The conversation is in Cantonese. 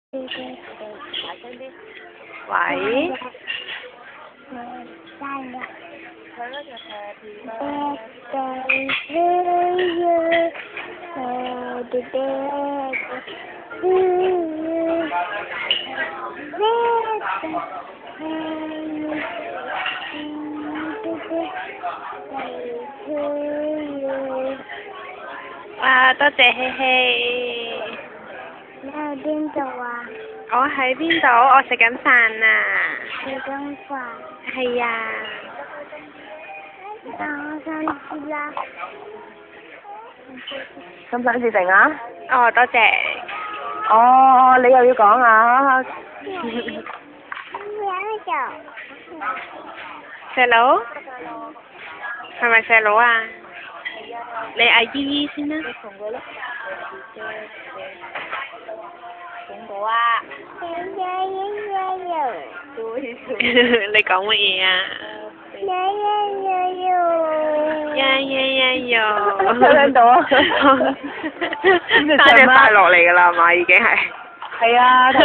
喂。哇，多謝希希。 你喺邊度啊？ 我喺邊度？我食緊飯啊。 食緊飯。 係啊。 但我想知啦。 想唔想試定啊？ 哦，多謝。 哦，你又要講啊？ 細佬？係咪細佬啊？你嗌姨姨先啦。 同我啊！ 你講乜嘢啊？呀呀呀喲！ 聽到啊！ 生隻快樂嚟㗎啦嘛，已經係。 係啊。